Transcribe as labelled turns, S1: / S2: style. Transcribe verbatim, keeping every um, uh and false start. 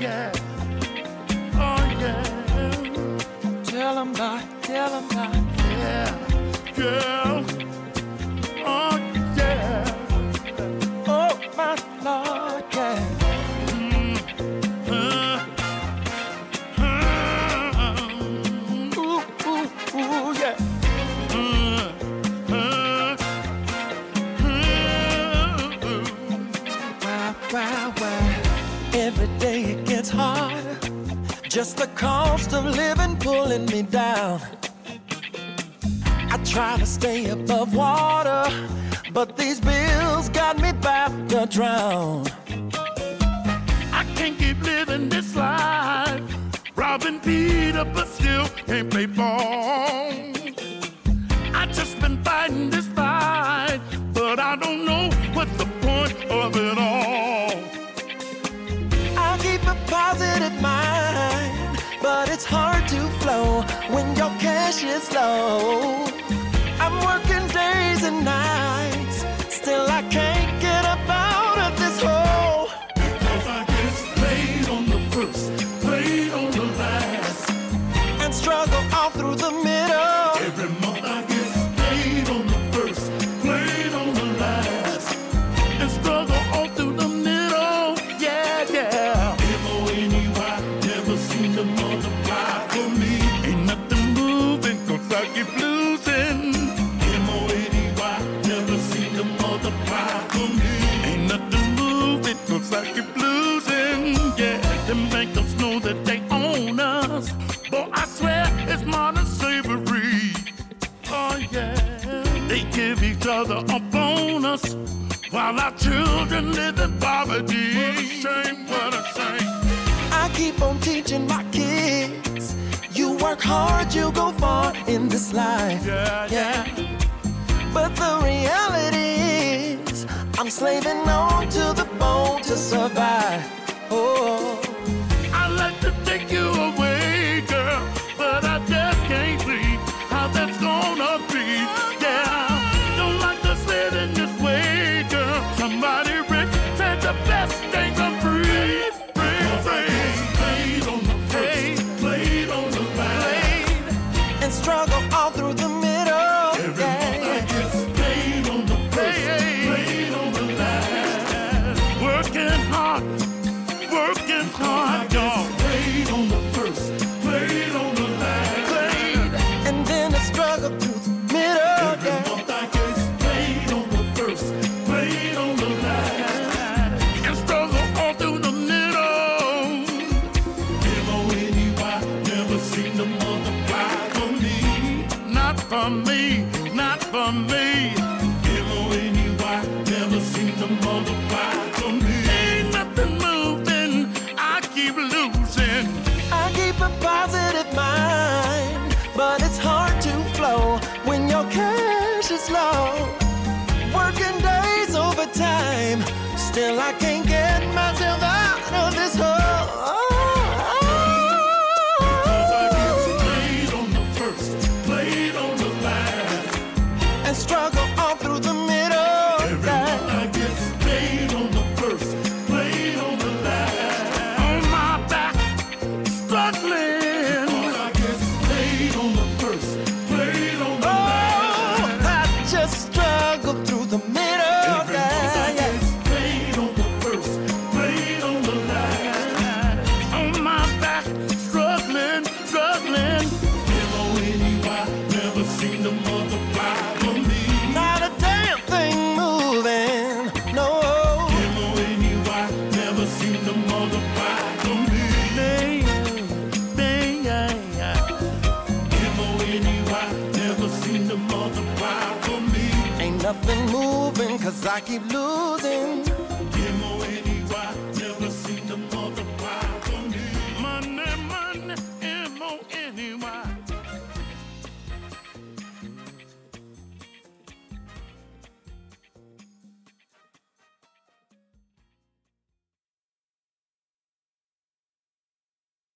S1: yeah. Oh, yeah.
S2: Tell 'em not, tell 'em not.
S1: Yeah, girl. Oh, yeah.
S2: Oh, my Lord, yeah.
S1: Mm. Uh, uh,
S2: Ooh, ooh, ooh, yeah.
S1: uh, uh, uh,
S2: Wow, wow, wow. Every day it gets harder. Just the cost of living pulling me down. I try to stay above water, but these bills got me about to drown.
S1: I can't keep living this life, robbing Peter, but still can't play ball. I just been fighting this fight, but I don't know what's the point of it all.
S2: I'll keep a positive mind, but it's hard to flow when your cash is low. I'm working days and nights, still I can't get up out of this hole.
S1: Because I get played on the first, played on the last,
S2: and struggle all through the middle.
S1: Every month I get played on the first, played on the last, and struggle all through the middle. Yeah, yeah. M O N E Y, never seem to multiply for me. Ain't nothing moving, cause I keep losing. M O N E Y, never seem to multiply for me. Ain't nothing moving, cause I keep losing. Yeah, them bankers know that they own us. Boy, I swear it's modern slavery. Oh yeah, they give each other a bonus while our children live in poverty. What a shame, what a shame.
S2: I keep on teaching my kids, you work hard, you go far in this life.
S1: Yeah, yeah.
S2: But the reality is, I'm slaving on to the bone to survive. Oh,
S1: I'd like to take you away, girl, but I just can't see how that's gonna be. Yeah, don't like to sit in this way, girl. Somebody rich said the best things are free, free, free. Played on the first, played on the last,
S2: and struggle all through the middle.
S1: every month I get played on the first, played on the last. Working hard, working hard, y'all. Played on the first, played on the last, played.
S2: And then I struggle through the middle.
S1: Every
S2: Yeah.
S1: month I get played on the first, played on the last, and struggle all through the middle. M O N E Y, never seem to multiply for me. Not for me, not for me. M O N E Y, never seem to multiply for me. Ain't nothing moving, I keep losing.
S2: I keep a positive mind, but it's hard to flow when your cash is low. Working days overtime, still I can't get myself out of this hole.
S1: Cause I get played on the first, played on the last,
S2: And struggle all through the middle.
S1: every month I get played on the first, played on the last. On my back, struggling. Cause I get played on the first, played on the last.
S2: Oh, I just struggle through the middle.
S1: Every month I get played on the first, played on the last. On my back, struggling, struggling. M O N E Y, never seem to multiply for me.
S2: Not a damn thing moving, no.
S1: M O N E Y, never seem to multiply for me. M O N E Y, never seem to multiply for me.
S2: Ain't nothing moving, cause I keep losing.